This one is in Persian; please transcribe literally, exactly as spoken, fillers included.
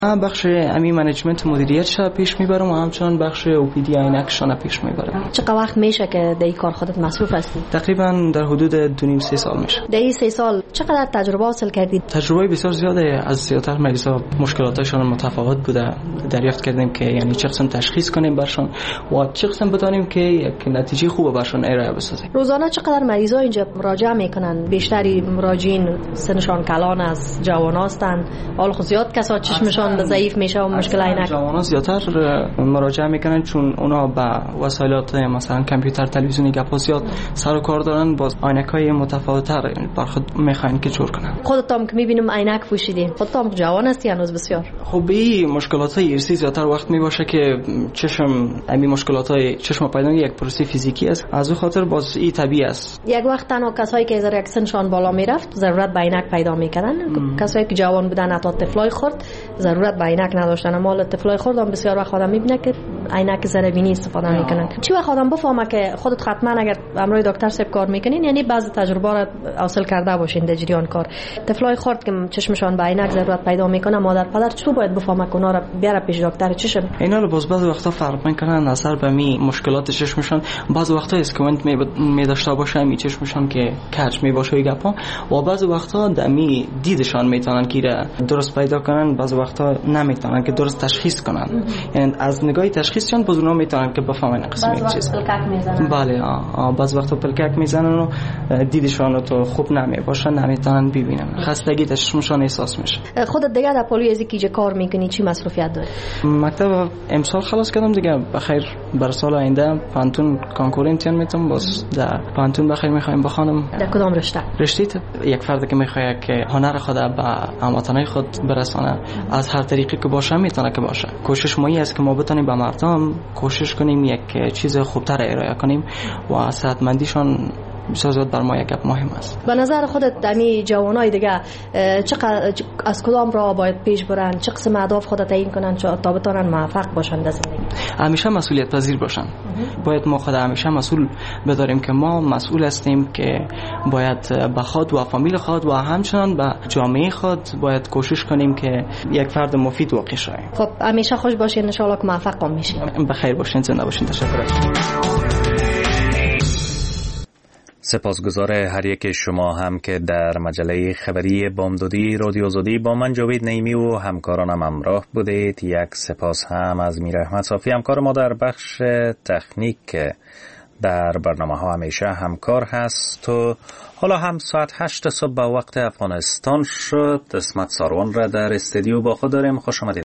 بخش امی منیجمنت مدیریتش پیش میبرم و همچنان بخش او پی دی عینکشان پیش میبرم. چقدر وقت میشه که در این کار خودت مصروف هستی؟ تقریبا در حدود دو نیم سه سال میشه. در این سه سال چقدر تجربه حاصل کردید؟ تجربه بسیار زیاده. از زیادتر مریضا مشکلاتشون متفاوت بوده. دریافت کردیم که یعنی چه قسم تشخیص کنیم برشون و چه قسم بدانیم که یک نتیجه خوب برشون ارائه بسازیم. روزانه چقدر مریضا اینجا مراجعه میکنن؟ بیشتری مراجعین سنشان کلان از جوان هستند. حال خود زیاد کسا چشمشان ضعیف میشه و مشکل عینک. جوانان زیادتر مراجعه میکنن چون اونا با وسایلات مثلا کامپیوتر، تلویزیونی گپا زیاد سر و کار دارن، باز عینکای متفاوت‌تر بر خود میخواین که جور کنن. خودت هم که میبینم عینک پوشیدی، خودت هم جوان هستی هنوز بسیار. خب این مشکلات‌های ارثی زیادتر وقت میباشه که چشم همین مشکلات‌های چشم پیدا یک پروسه فیزیکی است، از اون خاطر باز این طبیعی است. یک وقت تنها کسایی که از سنشان بالا میرفت ضرورت به عینک پیدا میکردن، کسایی که جوان بودن حتی طفلای خرد ضرورت به عینک نداشتن، اما طفلای خرد هم بسیار وقت آدم میبینه که عینک ذره بینی استفاده میکنن. چی وقت آدم بفهمه که خودت حتما اگر امروز دکتر صاحب کار میکنین یعنی بعضی تجربه را حاصل کرده باشین در جریان کار. طفلای خرد که چشمشان به عینک ضرورت پیدا میکنه، مادر پدر چطور باید بفهمه که اونا را بیاره پیش دکتر چشم؟ اینا رو باز بعضی وقتا فرق میکنن نظر به می مشکلات چشمشان. بعضی وقتا اسکومنت می می داشته باشه می چشمشان که کج می باشه گپا و بعضی وقتا دمی دیدشان میتونن که درست پیدا کنن، بعضی وقتا نمیتونن که درست تشخیص کنن. یعنی از نگاه تشخیصشان باز اونا میتونن که بفهمن قسم یک چیز. پلکک میزنن. بله آ بعضی وقتا پلکک میزنن و دیدشان تو خوب نمی باشه، نمیتونن ببینن. خستگی چشمشان احساس میشه. خودت دیگه در پلیو ازی که کار میکنی چی مصروفیت داری؟ مکتب امسال خلاص کردم دیگه، بخیر بر سال آینده پانتون کنکور امتحان میتونم، باز در پانتون بخیر میخوایم بخونم. در کدام رشته؟ رشته یک فرد که میخواد که هنر خود به هموطنای خود برسانه از هر طریقی که باشه میتونه که باشه. کوشش ما است که ما بتونیم به مردم کوشش کنیم یک چیز خوبتر ارائه کنیم و صحتمندیشان بسیار بر ما یک گپ مهم است. به نظر خودت دمی جوانای دیگه چقدر از کدام راه باید پیش برن، چه قسم اهداف خودت تعیین کنن تا بتونن موفق باشن در زندگی؟ همیشه مسئولیت پذیر باشن. باید ما خود همیشه مسئول بداریم که ما مسئول هستیم که باید به خود و فامیل خود و همچنان به جامعه خود باید کوشش کنیم که یک فرد مفید واقع شویم. خب همیشه خوش باشین، ان شاء الله که موفق بشین. بخیر باشین، زنده باشین. تشکر. سپاسگزار هر یک شما هم که در مجله خبری بامدادی رادیو آزادی با من جاوید نعیمی و همکارانم همراه بودید. یک سپاس هم از میر احمد صافی همکار ما در بخش تکنیک در برنامه ها همیشه همکار هست. و حالا هم ساعت هشت صبح به وقت افغانستان شد. اسمت ساروان را در استودیو با خود داریم. خوش آمدید.